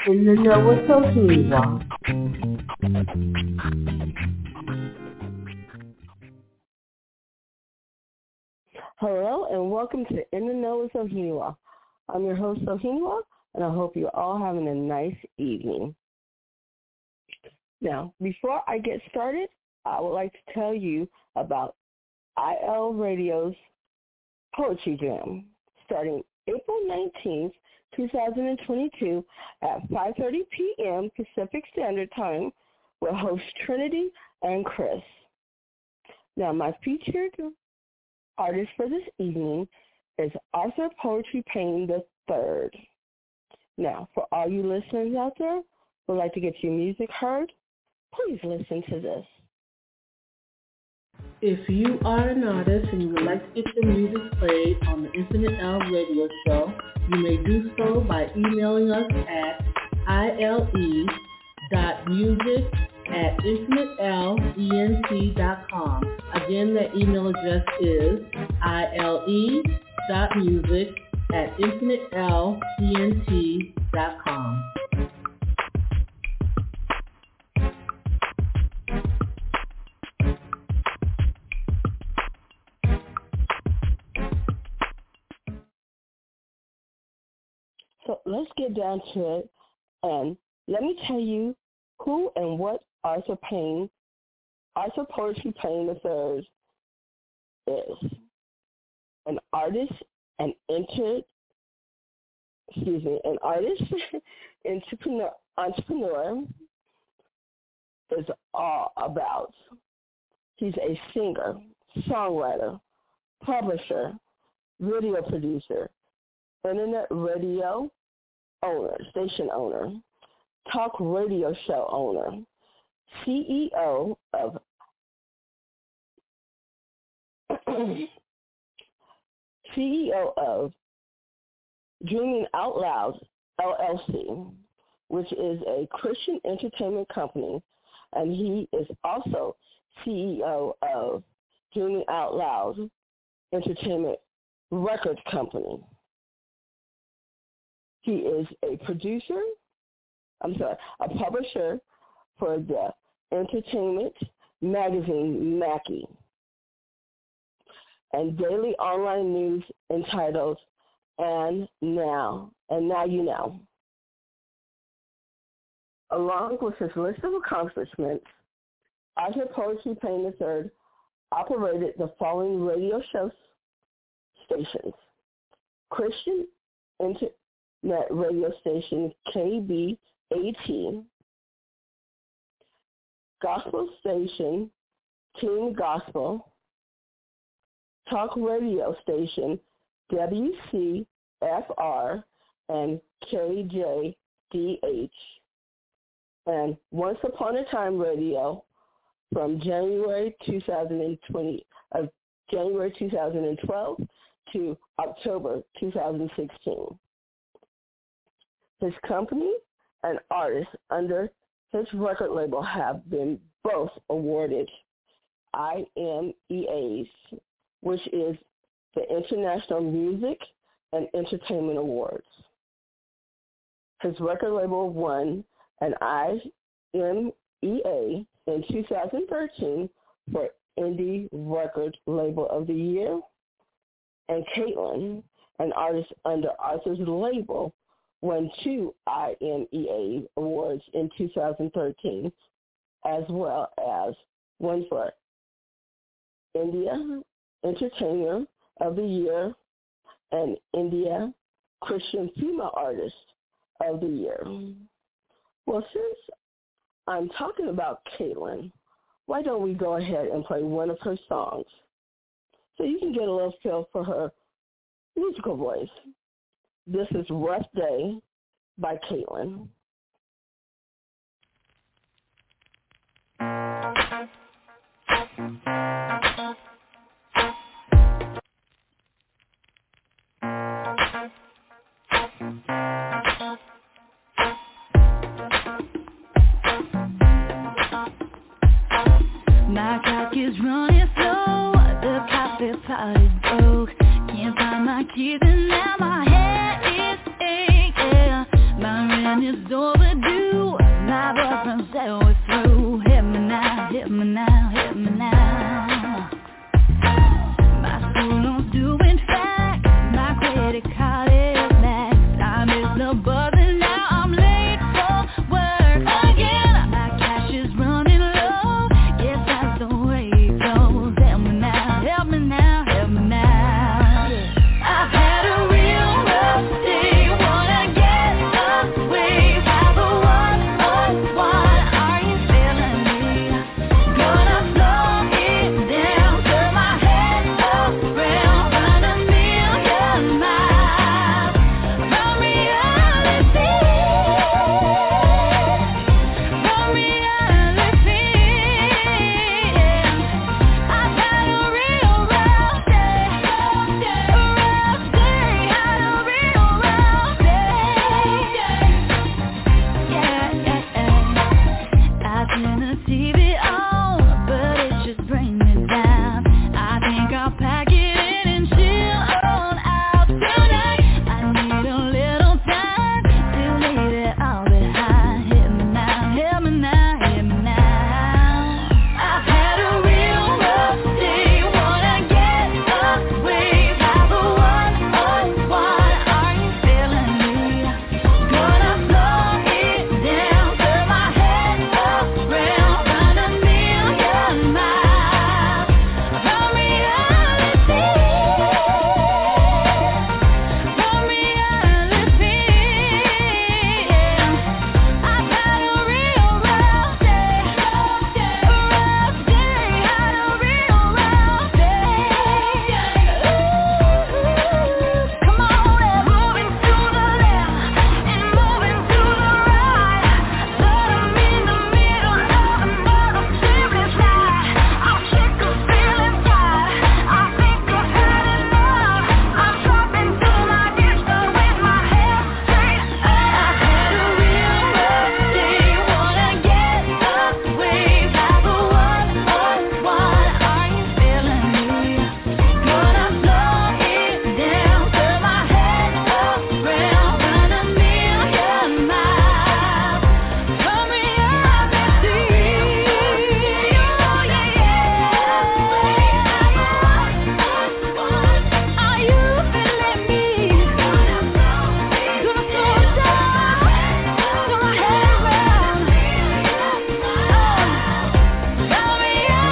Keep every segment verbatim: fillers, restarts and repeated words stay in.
In the Know with Sohiniwa. Hello and welcome to In the Know with Sohiniwa. I'm your host Sohiniwa, and I hope you're all having a nice evening. Now, before I get started, I would like to tell you about I L Radio's Poetry Jam, starting April nineteenth, twenty twenty-two at five thirty p.m. Pacific Standard Time with hosts Trinity and Chris. Now, my featured artist for this evening is Arthur Poetry Payne the third. Now, for all you listeners out there who would like to get your music heard, please listen to this. If you are an artist and you would like to get your music played on the Infinite L radio show, you may do so by emailing us at ile.music at infinitelent dot com. Again, that email address is ile.music at infinitelent dot com. So let's get down to it, and let me tell you who and what Arthur Payne, Arthur Poetry Payne the third is. An artist, an inter, excuse me, an artist, entrepreneur, entrepreneur is all about. He's a singer, songwriter, publisher, video producer, internet radio owner, station owner, talk radio show owner, C E O of C E O of Dreaming Out Loud, L L C, which is a Christian entertainment company, and he is also C E O of Dreaming Out Loud Entertainment Record Company. He is a producer, I'm sorry, a publisher for the entertainment magazine Mackie, and daily online news entitled And Now, and Now You Know. Along with his list of accomplishments, Arthur Poetry Payne the third operated the following radio show stations: Christian Internet radio station K B A T, gospel station King Gospel, talk radio station W C F R and K J D H, and Once Upon a Time Radio from January twenty twenty, uh, January twenty twelve to October twenty sixteen. His company and artists under his record label have been both awarded I M E As, which is the International Music and Entertainment Awards. His record label won an I M E A in two thousand thirteen for Indie Record Label of the Year, and Caitlin, an artist under Arthur's label, won two I M E A awards in two thousand thirteen, as well as one for India Entertainer of the Year and India Christian Female Artist of the Year. Well, since I'm talking about Caitlin, why don't we go ahead and play one of her songs so you can get a little feel for her musical voice. This is Rough Day by Caitlin. My clock is running slow, the coffee pot is broke. Can't find my keys and now my head is aching. My rent it's overdue. My boyfriend said we're through. Hit me now, hit me now, hit me now. My school loan's due, in fact. My credit card is maxed. I miss the buzz and now I'm late for work again. My cash is running low. Guess that's the way it goes. Help me now, help me now, help me now. I've had a real rough day. Wanna get away. Have a one oh one. Are you feeling me? Gonna slow it down. Turn my head around. Run a million miles from reality. From reality. I've had a real rough day. A rough day. Had a real rough day. Yeah, yeah, yeah. I turn the T V on, but it's just bringing me down. I think I'll pack it in and chill on out tonight. I need a little time to leave it all behind. Hit me now, hit me now, hit me now. I've had a real rough day. Wanna get away. Have a one oh one. Are you feeling me? Gonna slow it down. Turn my head around. Run a million miles from reality. From reality. I've had a real rough day. A rough day. Had a real rough day. Ooh, come on and moving to the left and moving to the right. Let 'em in the middle of another sleepless night. I'm sick of feeling tired. I think I've had enough. I'm dropping to my knees with my head straight up. I've had a real rough day. Wanna get away. Have a one oh one. Are you feeling me? Gonna slow it down. Turn my head around. Run a million miles from reality. Oh yeah, yeah. Are you feeling me? Gonna slow it down. Turn my head around. From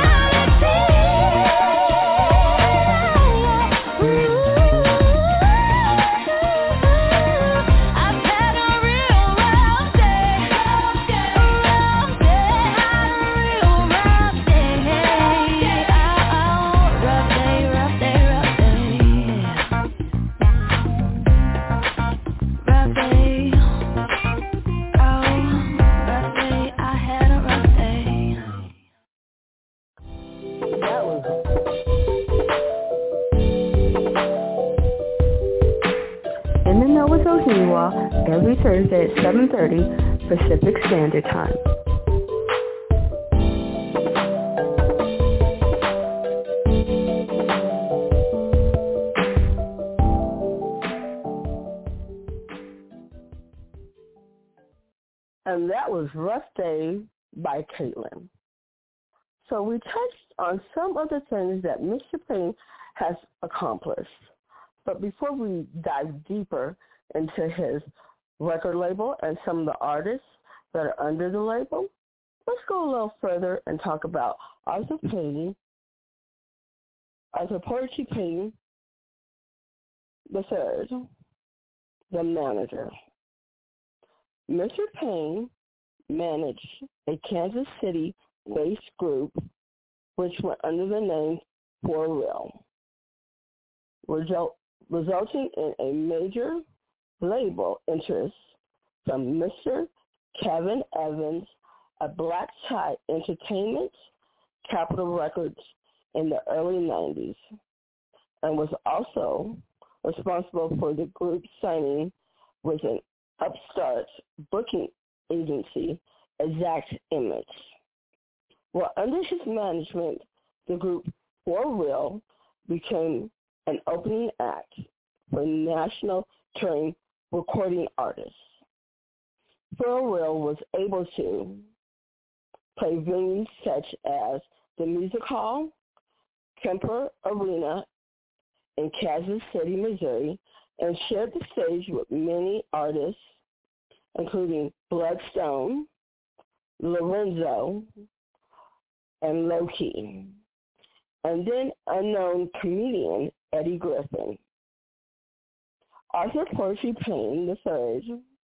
reality. I've had a real rough day. A rough day. Had a real rough day. Oh, rough day, rough day, rough day. Rough day. Oh, rough day. I had a rough day. That was In the Know with Ohiwa every Thursday at seven thirty Pacific Standard Time. And that was Rough Day by Caitlin. So we touched on some of the things that Mister Payne has accomplished. But before we dive deeper into his record label and some of the artists that are under the label, let's go a little further and talk about Arthur Payne, Arthur Porgy Payne the third, the manager. Mister Payne managed a Kansas City-based group which went under the name For Real, result, resulting in a major label interest from Mister Kevin Evans of Black Tie Entertainment, Capitol Records in the early nineties, and was also responsible for the group signing with an upstart booking agency, Exact Image. Well, under his management, the group For Real became an opening act for national touring recording artists. Pharrell was able to play venues such as the Music Hall, Kemper Arena in Kansas City, Missouri, and shared the stage with many artists, including Bloodstone, Lorenzo, and Low-Key, and then unknown comedian Eddie Griffin. Arthur Poetry Payne the third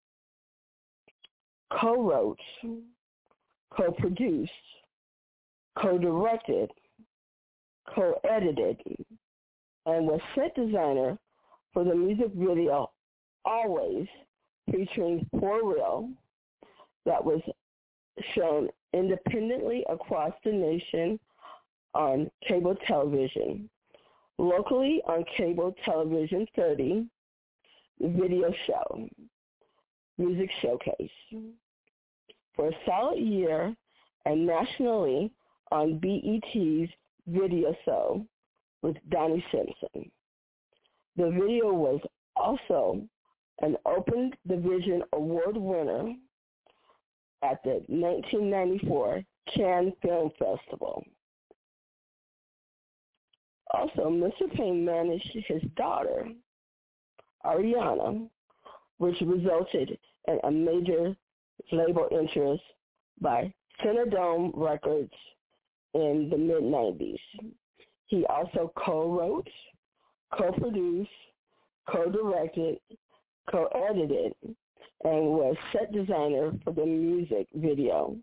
co-wrote, co-produced, co-directed, co-edited, and was set designer for the music video Always, featuring Pharrell, that was shown independently across the nation on cable television. Locally on Cable Television thirty, the video show, Music Showcase, for a solid year, and nationally on B E T's Video Show with Donnie Simpson. The video was also an Open Division Award winner at the nineteen ninety-four Cannes Film Festival. Also, Mister Payne managed his daughter, Ariana, which resulted in a major label interest by Cinedome Records in the mid nineties. He also co-wrote, co-produced, co-directed, co-edited, and was set designer for the music video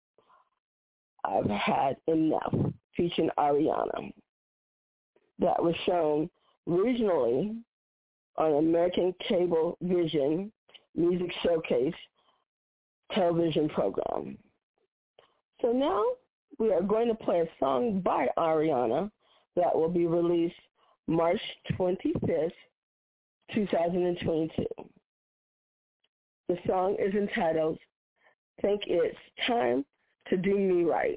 I've Had Enough, featuring Ariana, that was shown regionally on American Cable Vision Music Showcase television program. So now we are going to play a song by Ariana that will be released March twenty-fifth, twenty twenty-two. The song is entitled, Think It's Time to Do Me Right.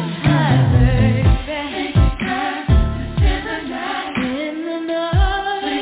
In the night.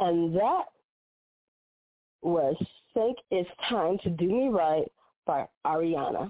And that was Think It's Time to Do Me Right by Ariana.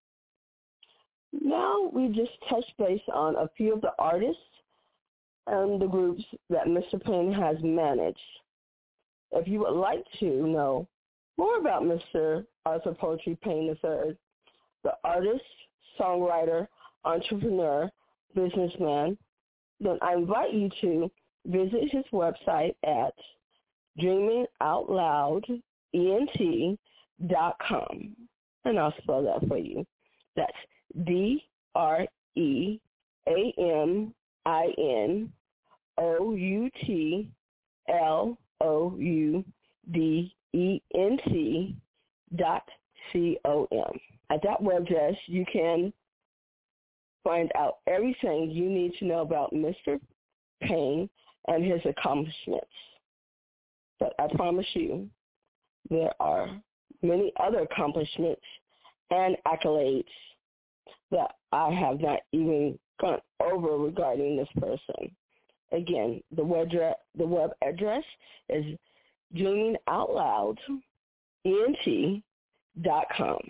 Now we just touched base on a few of the artists and the groups that Mister Payne has managed. If you would like to know more about Mister Arthur Poetry Payne the third, the artist, songwriter, entrepreneur, businessman, then I invite you to visit his website at dreaming out loud ent dot com. And I'll spell that for you. That's D R E A M I N O U T L O U D E N T dot C O M. At that web address, you can find out everything you need to know about Mister Payne and his accomplishments. But I promise you, there are many other accomplishments and accolades that I have not even gone over regarding this person. Again, the web address, the web address is dreaming out loud ent dot com.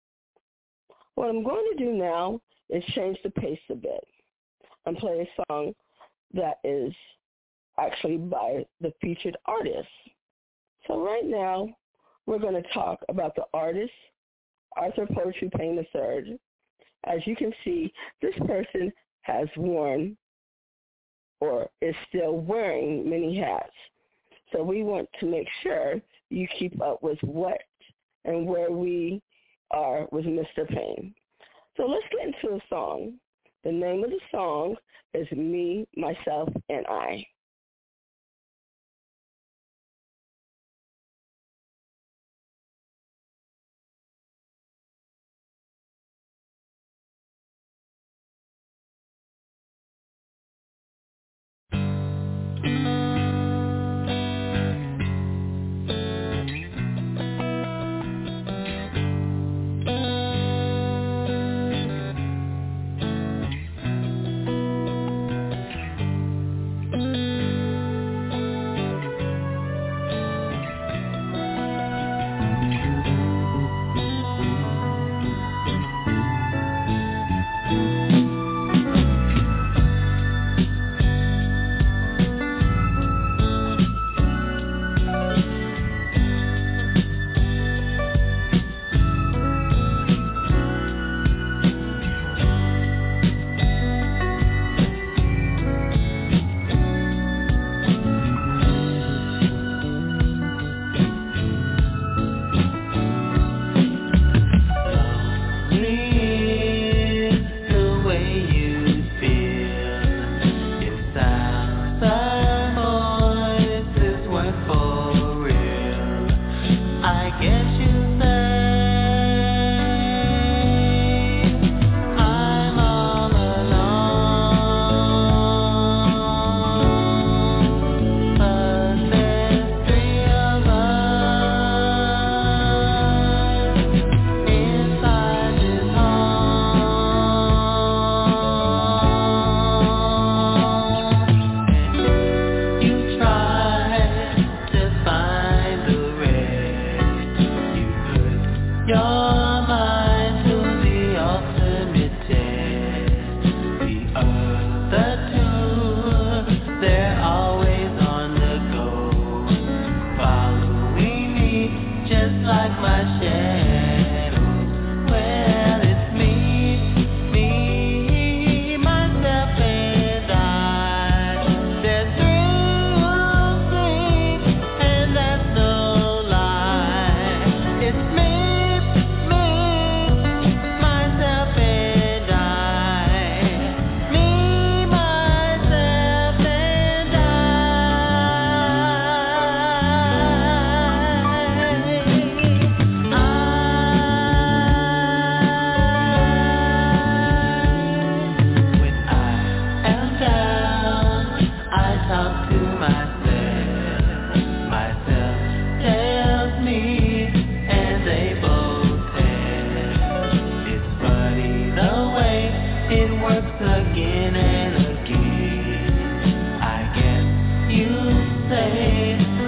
What I'm going to do now is change the pace a bit and play a song that is actually by the featured artist. So right now, we're going to talk about the artist, Arthur Poetry Payne the third. As you can see, this person has worn or is still wearing many hats. So we want to make sure you keep up with what and where we are with Mister Payne. So let's get into the song. The name of the song is Me, Myself, and I. again and again. I guess you say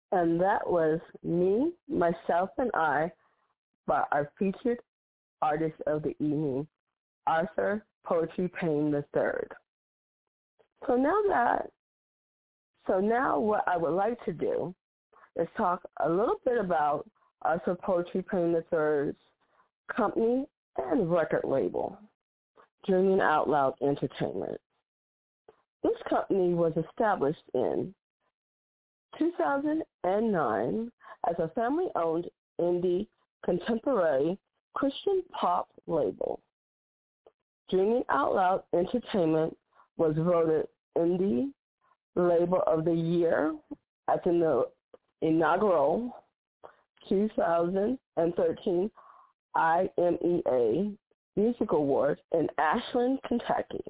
And that was Me, Myself, and I by our featured artist of the evening, Arthur Poetry Payne the third. So now that, so now what I would like to do is talk a little bit about Arthur Poetry Payne the third's company and record label, Dreaming Out Loud Entertainment. This company was established in two thousand nine as a family-owned indie contemporary Christian pop label. Dreaming Out Loud Entertainment was voted Indie Label of the Year at the inaugural two thousand thirteen I M E A Music Awards in Ashland, Kentucky.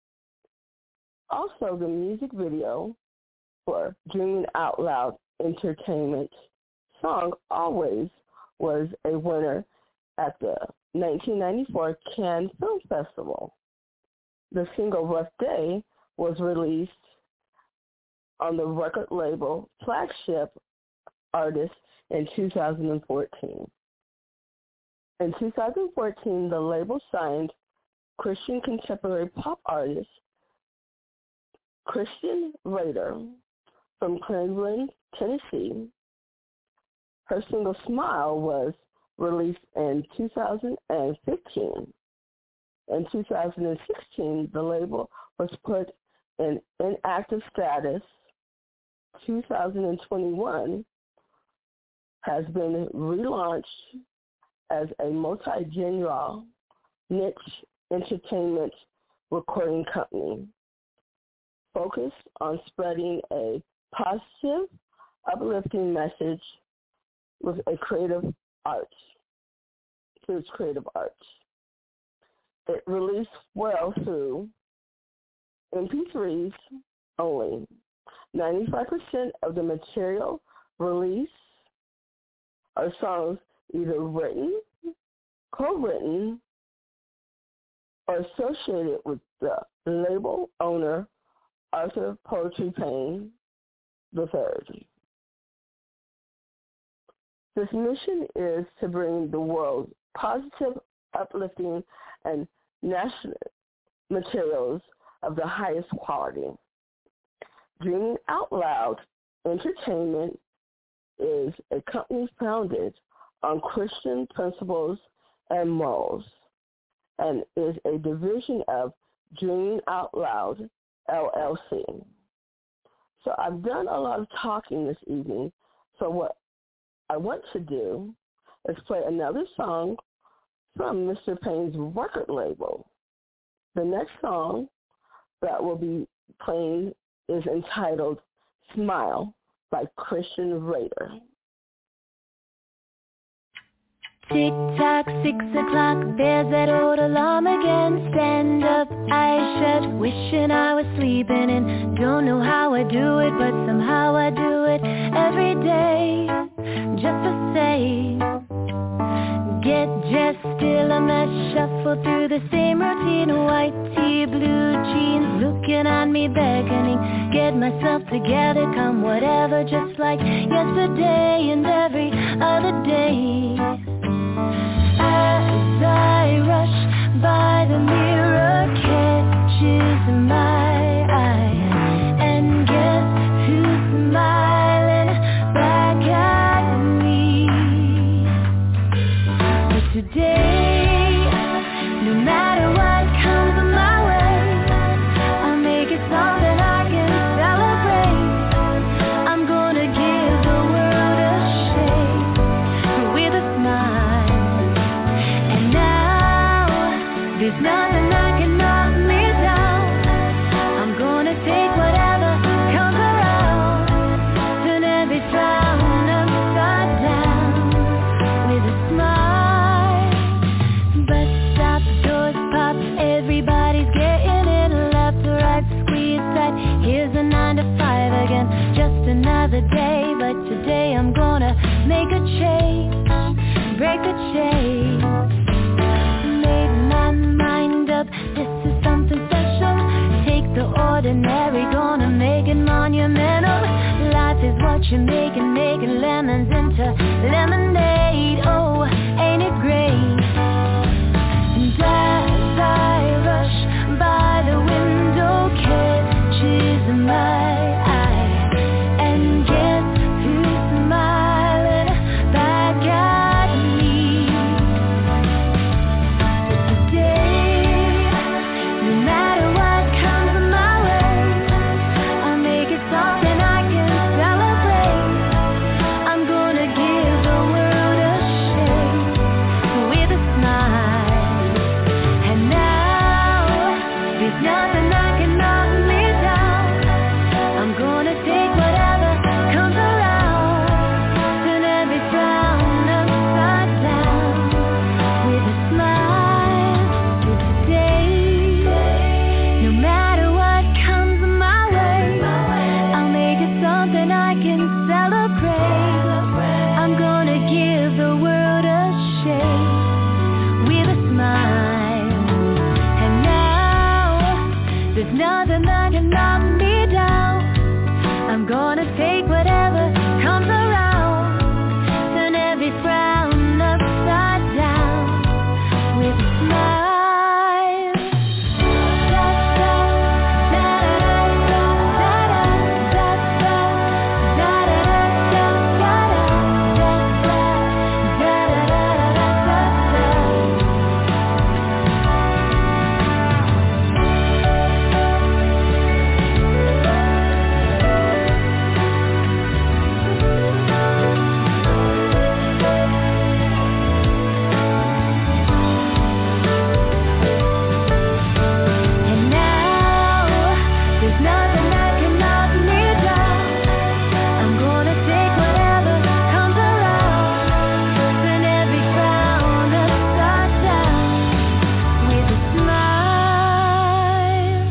Also, the music video for Dreaming Out Loud Entertainment's song Always was a winner at the nineteen ninety-four Cannes Film Festival. The single Rough Day was released on the record label Flagship Artists in two thousand fourteen. In two thousand fourteen, the label signed Christian contemporary pop artist Christian Raider from Cleveland, Tennessee. Her single Smile was released in two thousand fifteen. In two thousand sixteen, the label was put in inactive status. two thousand twenty-one has been relaunched as a multi-genre niche entertainment recording company focused on spreading a positive, uplifting message with a creative arts, through its creative arts. It released well through M P threes only. ninety-five percent of the material released are songs either written, co-written, or associated with the label owner, Arthur Poetry Payne the third. This mission is to bring the world positive, uplifting, and national materials of the highest quality. Dreaming Out Loud Entertainment is a company founded on Christian principles and morals, and is a division of Dreaming Out Loud, L L C. So I've done a lot of talking this evening, so what I want to do is play another song from Mister Payne's record label. The next song that will be playing is entitled Smile by Christian Raider. Tick-tock, six o'clock, there's that old alarm again. Stand up, eyes shut, wishing I was sleeping in. Don't know how I do it, but somehow I do it every day, just the same. Get dressed, still a mess, shuffle through the same routine. White tee, blue jeans, looking at me beckoning. Get myself together, come whatever, just like yesterday and every other day. As I rush by, the mirror catches my eye, and guess who's smiling back at me? But today, no matter what comes my way, I'll make it something I can celebrate. I'm gonna give the world a shake with a smile. There's nothing that can knock me down. I'm gonna take whatever comes around, turn every frown upside down with a smile. Bus stop, doors pop, everybody's getting in, left to right, squeeze tight. Here's a nine to five again, just another day, but today I'm gonna make a change, break the chains. This is something special. Take the ordinary, gonna make it monumental. Life is what that you're making, making lemons into lemonade. Oh, ain't it great? And as I rush by the window, catches my eye, and gets to smiling back at me. Today, no matter what comes my way, I'll make it something I can celebrate. I'm gonna give the world a shake with a smile. And now, there's nothing that can knock me down. I'm gonna take whatever comes around, turn every frown upside down with a smile. Today, no matter what comes my way, I'll make it something I can celebrate. I'm gonna give the world a shake with a smile. And now, there's nothing that can knock me down. I'm gonna take whatever comes around, turn every frown upside down with a smile. Da, da, da, da, da, da, da, da, da, da, da, And now, there's nothing that can knock me down. I'm gonna take whatever comes around, turn every frown upside down with a smile.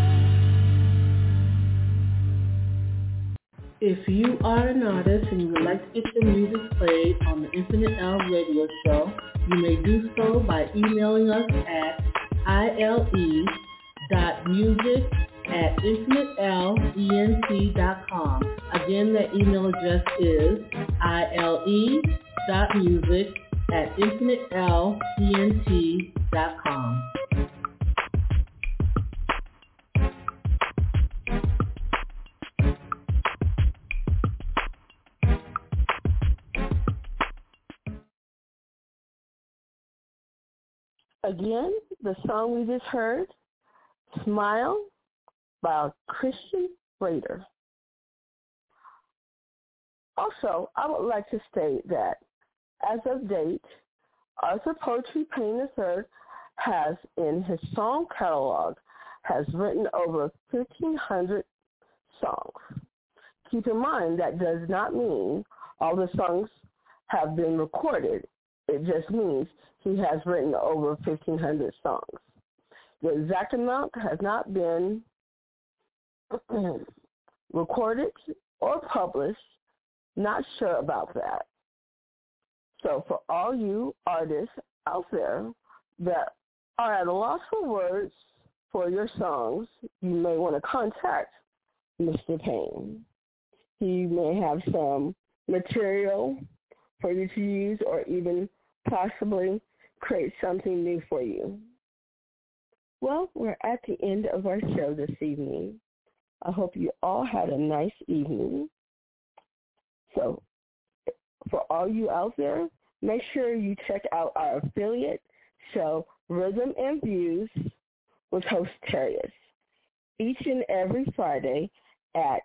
If you are an artist and you would like to get your music played on the Infinite L Radio Show, you may do so by emailing us at ile dot music at infinitelent dot com. Again, that email address is ile dot music at infinitelent dot com. Again, the song we just heard, Smile by Christian Raider. Also, I would like to state that as of date, Arthur Poetry Payne the third has in his song catalog has written over fifteen hundred songs. Keep in mind that does not mean all the songs have been recorded. It just means he has written over fifteen hundred songs. The exact amount has not been recorded or published. Not sure about that. So for all you artists out there that are at a loss for words for your songs, you may want to contact Mister Payne. He may have some material for you to use or even possibly create something new for you. Well, we're at the end of our show this evening. I hope you all had a nice evening. So for all you out there, make sure you check out our affiliate show, Rhythm and Views, with host Terrius, each and every Friday at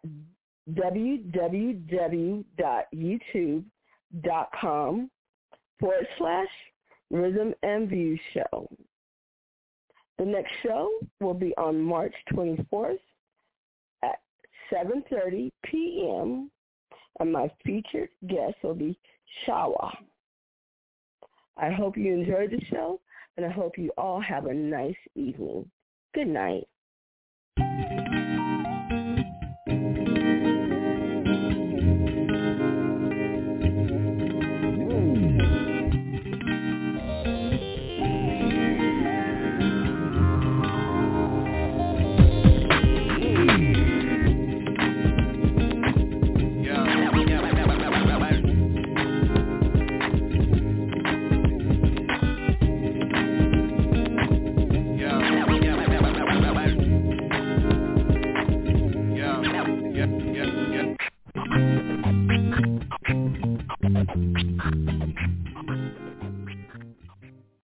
www.youtube.com forward slash Rhythm and Views show. The next show will be on March twenty-fourth at seven thirty p.m. and my featured guest will be Shawa. I hope you enjoyed the show, and I hope you all have a nice evening. Good night.